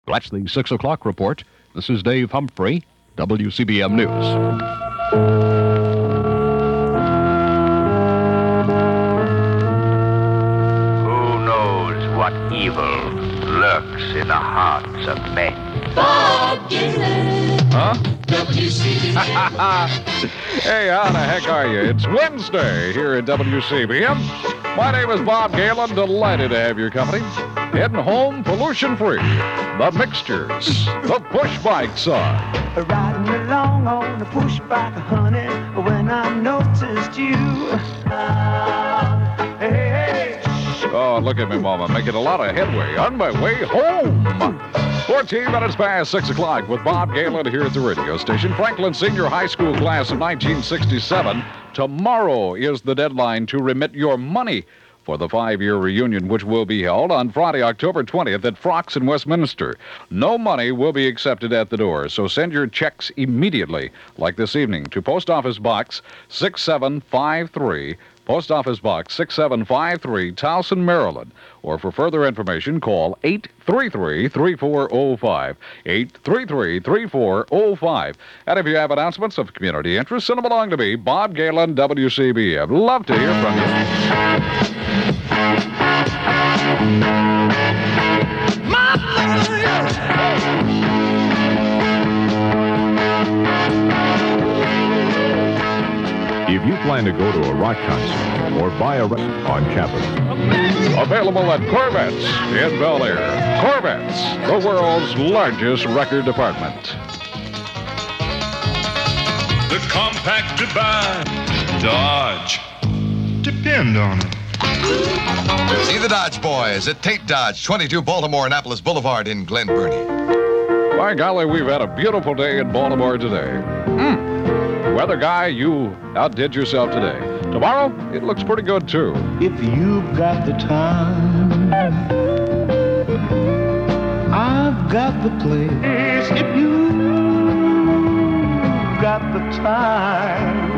That's the 6 o'clock report. This is Dave Humphrey, WCBM News. What evil lurks in the hearts of men. Bob Galen. Huh? WCBM. Hey, how the heck are you? It's Wednesday here at WCBM. My name is Bob Galen. Delighted to have your company. Heading home pollution-free. The Mixtures. The Push Bike song. Riding along on a push bike, honey, when I noticed you. Hey. Oh, look at me, Mama, making a lot of headway on my way home. 14 minutes past 6 o'clock with Bob Galen here at the radio station. Franklin Senior High School class of 1967. Tomorrow is the deadline to remit your money for the 5-year reunion, which will be held on Friday, October 20th at Frocks in Westminster. No money will be accepted at the door, so send your checks immediately, like this evening, to Post Office Box 6753, Post Office Box 6753, Towson, Maryland. Or for further information, call 833-3405, 833-3405. And if you have announcements of community interest, send them along to me, Bob Galen, WCBM. Love to hear from you. If you plan to go to a rock concert or buy a record on campus. Available at Corvettes in Bel Air. Corvettes, the world's largest record department. The compact to buy. Dodge. Depend on it. See the Dodge boys at Tate Dodge, 22 Baltimore Annapolis Boulevard in Glen Burnie. By golly, we've had a beautiful day in Baltimore today. Weather guy, you outdid yourself today. Tomorrow, it looks pretty good, too. If you've got the time, I've got the place. If you've got the time,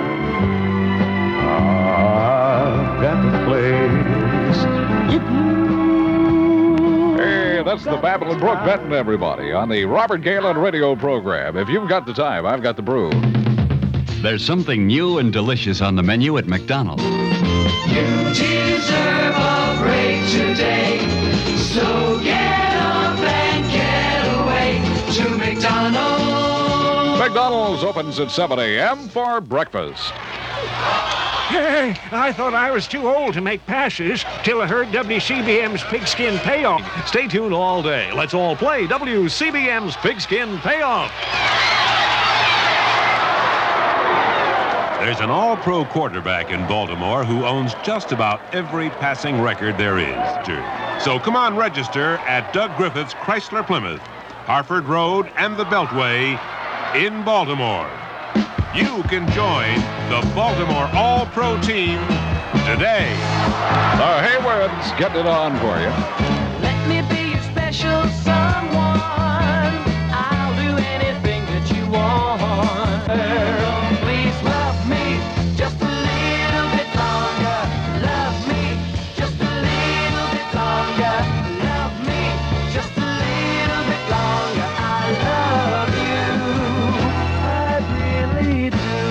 I've got the place. If you... Hey, that's the Babylon Brook Benton, everybody, on the Robert Galen radio program. If you've got the time, I've got the brew. There's something new and delicious on the menu at McDonald's. You deserve a break today, so get up and get away to McDonald's. McDonald's opens at 7 a.m. for breakfast. Hey, I thought I was too old to make passes till I heard WCBM's Pigskin Payoff. Stay tuned all day. Let's all play WCBM's Pigskin Payoff. There's an all-pro quarterback in Baltimore who owns just about every passing record there is. So come on, register at Doug Griffith's Chrysler Plymouth, Harford Road and the Beltway in Baltimore. You can join the Baltimore All-Pro team today. The Haywards getting it on for you. Let me be your special someone. I'll do anything that you want. Please love me just a little bit longer. Love me just a little bit longer. Love me just a little bit longer. I love you. I really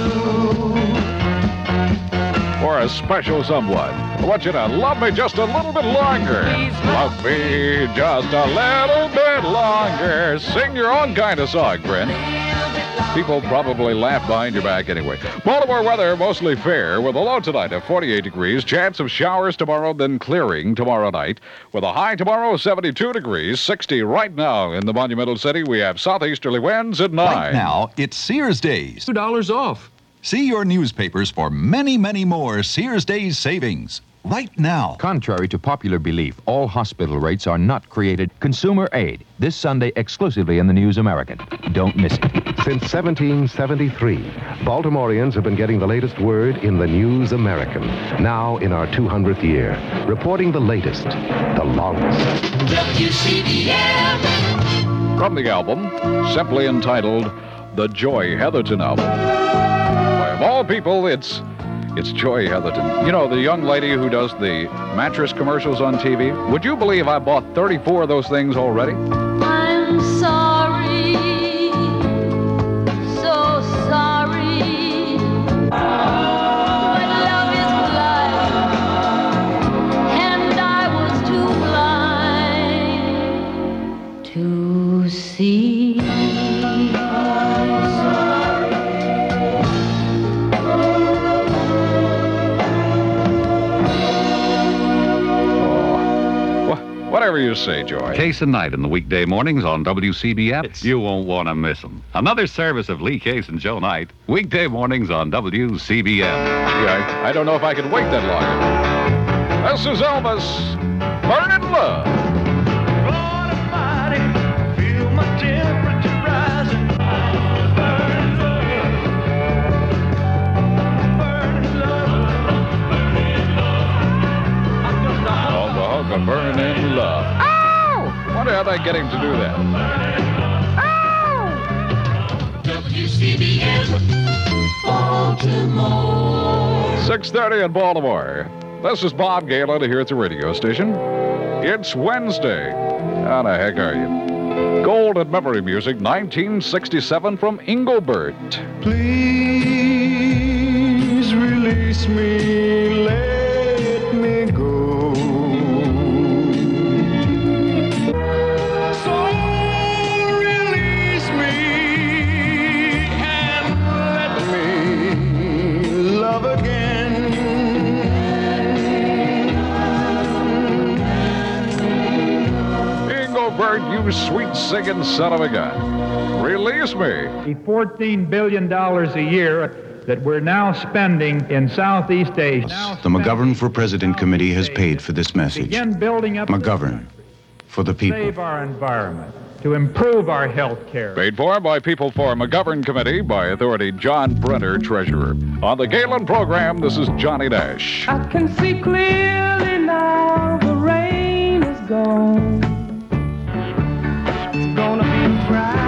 do. For a special someone, I want you to love me just a little bit longer. Love me just a little bit longer. Sing your own kind of song, friend. People probably laugh behind your back anyway. Baltimore weather mostly fair with a low tonight of 48 degrees. Chance of showers tomorrow, then clearing tomorrow night. With a high tomorrow of 72 degrees, 60 right now in the monumental city. We have southeasterly winds at 9. Right now, it's Sears Days. $2 off. See your newspapers for many, many more Sears Days savings. Right now. Contrary to popular belief, all hospital rates are not created. Consumer Aid, this Sunday exclusively in the News American. Don't miss it. Since 1773, Baltimoreans have been getting the latest word in the News American. Now in our 200th year, reporting the latest, the longest. WCBM. From the album, simply entitled The Joy Heatherton Album. By of all people, it's Joy Heatherton. You know, the young lady who does the mattress commercials on TV? Would you believe I bought 34 of those things already? I I'm sorry, so sorry. But love is blind, and I was too blind to see. Whatever you say, Joy. Case and Night in the weekday mornings on WCBF. You won't want to miss them. Another service of Lee Case and Joe Knight. Weekday mornings on WCBF. Yeah, I don't know if I can wait that long. This is Elvis. Burning Love. Lord Almighty, feel my temperature rising. Burning love. Burning love. Burning love. I'm just a On the hunk of burning love. Ow! Wonder how they get him to do that. WCBM, Baltimore. 6:30 in Baltimore. This is Bob Galen here at the radio station. It's Wednesday. How the heck are you? Golden Memory Music, 1967 from Engelbert. Please release me, let me go. So release me and let me love again. Engelbert, you sweet singing son of a gun. Release me. The $14 billion a year that we're now spending in Southeast Asia. The McGovern for President Committee has paid for this message. Begin building up McGovern for the people. save our environment, to improve our health care. Paid for by People for McGovern Committee by Authority John Brenner, Treasurer. On the Galen program, this is Johnny Dash. I can see clearly now the rain is gone. It's gonna be bright.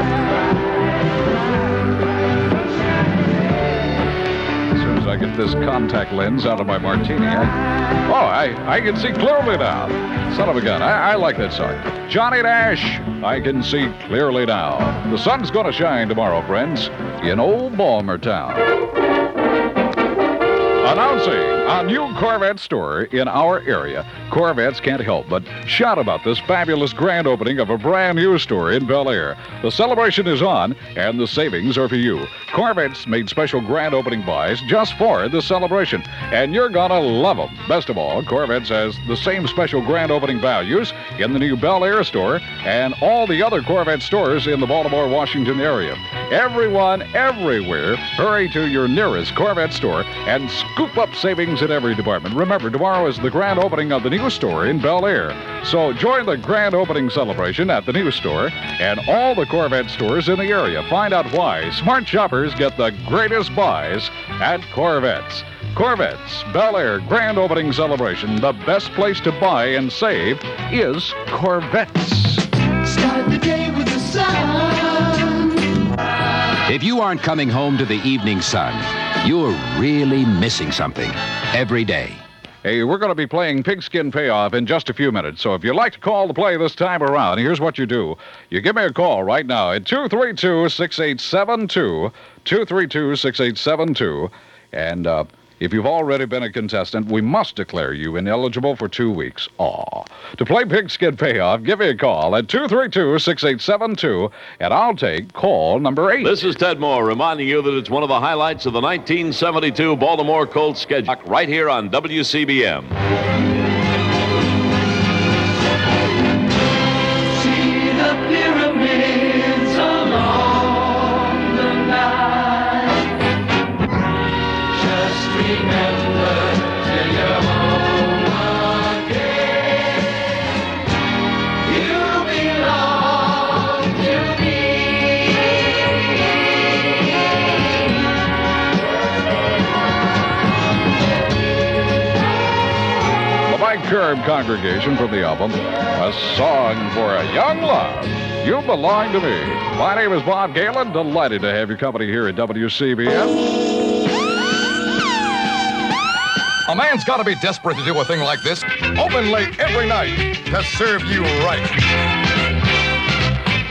As soon as I get this contact lens out of my martini, I can see clearly now. Son of a gun. I like that song. Johnny Dash, I can see clearly now. The sun's gonna shine tomorrow, friends, in old Balmer Town. Announcing a new Corvette store in our area. Corvettes can't help but shout about this fabulous grand opening of a brand new store in Bel Air. The celebration is on, and the savings are for you. Corvettes made special grand opening buys just for the celebration, and you're gonna love them. Best of all, Corvettes has the same special grand opening values in the new Bel Air store and all the other Corvette stores in the Baltimore, Washington area. Everyone, everywhere, hurry to your nearest Corvette store and scoop up savings in every department. Remember, tomorrow is the grand opening of the new store in Bel Air. So join the grand opening celebration at the new store and all the Corvette stores in the area. Find out why smart shoppers get the greatest buys at Corvettes. Corvettes, Bel Air grand opening celebration. The best place to buy and save is Corvettes. Start the day with the sun. If you aren't coming home to the evening sun, you're really missing something every day. Hey, we're going to be playing Pigskin Payoff in just a few minutes, so if you'd like to call to play this time around, here's what you do. You give me a call right now at 232-6872, 232-6872, and if you've already been a contestant, we must declare you ineligible for 2 weeks. To play Pigskin Payoff, give me a call at 232-6872, and I'll take call number 8. This is Ted Moore reminding you that it's one of the highlights of the 1972 Baltimore Colts schedule right here on WCBM. See the pyramids along the Nile. Just remember till you're home again. You belong to me. The Mike Curb Congregation from the album, A Song for a Young Love. You belong to me. My name is Bob Galen. Delighted to have your company here at WCBM. A man's got to be desperate to do a thing like this. Open late every night to serve you right.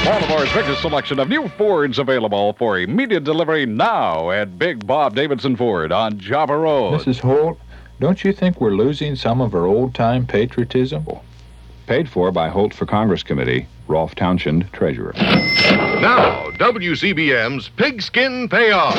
Baltimore's biggest selection of new Fords available for immediate delivery now at Big Bob Davidson Ford on Java Road. Mrs. Holt, don't you think we're losing some of our old-time patriotism? Paid for by Holt for Congress Committee, Rolf Townshend, Treasurer. Now, WCBM's Pigskin Payoff.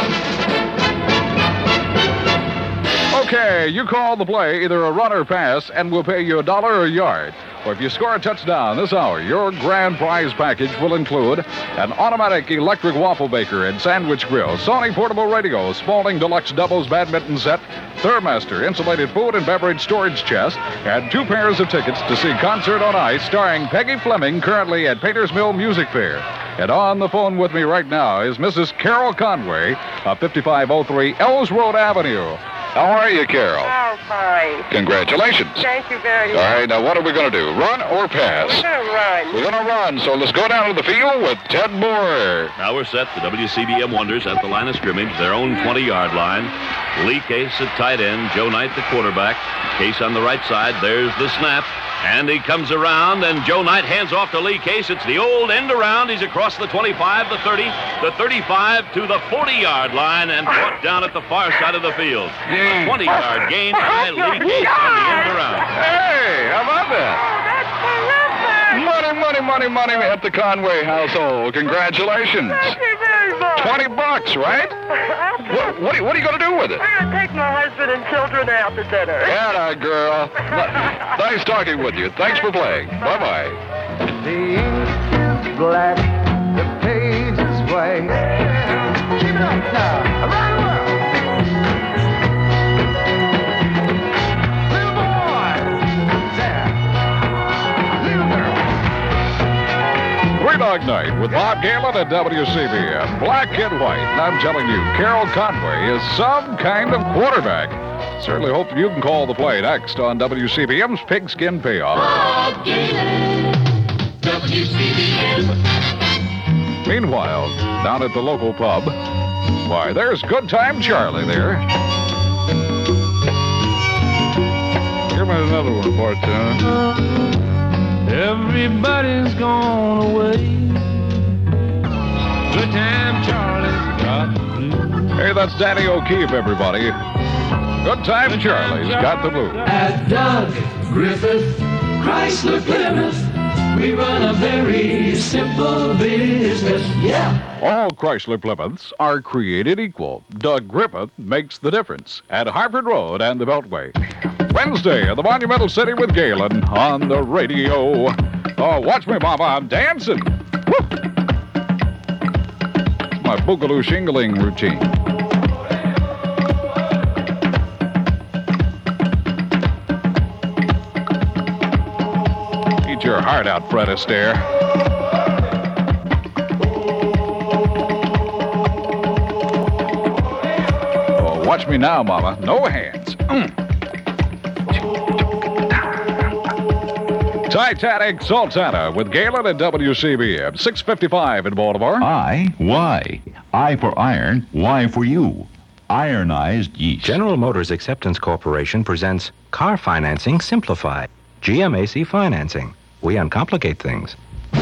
Okay, you call the play, either a run or pass, and we'll pay you $1 a yard. Or if you score a touchdown this hour, your grand prize package will include an automatic electric waffle baker and sandwich grill, Sony portable radio, Spalding Deluxe doubles badminton set, Thermaster insulated food and beverage storage chest, and 2 pairs of tickets to see Concert on Ice starring Peggy Fleming, currently at Painters Mill Music Fair. And on the phone with me right now is Mrs. Carol Conway of 5503 Ells Road Avenue. How are you, Carol? Oh, fine. Congratulations. Thank you very much. All right, now what are we going to do? Run or pass? We're going to run. We're going to run, so let's go down to the field with Ted Moore. Now we're set. The WCBM Wonders at the line of scrimmage, their own 20-yard line. Lee Case at tight end, Joe Knight the quarterback. Case on the right side. There's the snap. And he comes around, and Joe Knight hands off to Lee Case. It's the old end around. He's across the 25, the 30, the 35 to the 40-yard line and brought down at the far side of the field. A 20-yard gain by Lee Case on the end around. Hey, how about that? Money at the Conway household. Congratulations. Thank you very much. $20, right? What are you going to do with it? I'm going to take my husband and children out to dinner. Atta girl. Nice talking with you. Thanks for playing. Bye-bye. The ink is black, the page is white. Keep it up now. Around the world. Little boy. There. Little girl. Three Dog Night with Bob Galen at WCBM. Black and white. And I'm telling you, Carol Conway is some kind of quarterback. Certainly hope you can call the play next on WCBM's Pigskin Payoff. Bob Galen, WCBM. Meanwhile, down at the local pub, why, there's Good Time Charlie there. Give me another one, bartender. Everybody's gone away. Good Time Charlie's got the blues. Hey, that's Danny O'Keefe, everybody. Good Time Charlie's got the blues. At Doug Griffith Chrysler Plymouth, we run a very simple business. Yeah. All Chrysler Plymouths are created equal. Doug Griffith makes the difference at Harvard Road and the Beltway. Wednesday at the Monumental City with Galen on the radio. Oh, watch me, Mama, I'm dancing. Woo! It's my boogaloo shingling routine. Eat your heart out, Fred Astaire. Oh, watch me now, Mama. No hands. Titanic Sultana with Galen at WCBM. 6:55 in Baltimore. Why? I for iron, Y for you. Ironized yeast. General Motors Acceptance Corporation presents Car Financing Simplified. GMAC Financing. We uncomplicate things.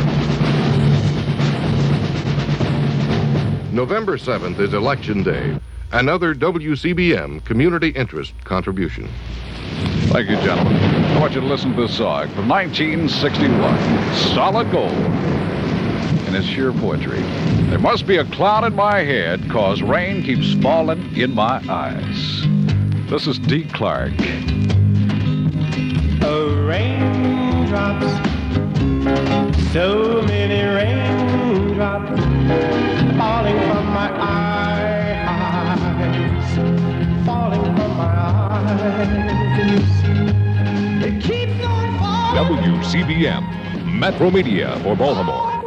November 7th is Election Day. Another WCBM community interest contribution. Thank you, gentlemen. I want you to listen to this song from 1961. Solid Gold. In its sheer poetry. There must be a cloud in my head, 'cause rain keeps falling in my eyes. This is Dee Clark. Oh, raindrops, so many raindrops falling from my eyes, falling from my eyes. WCBM, Metro Media for Baltimore.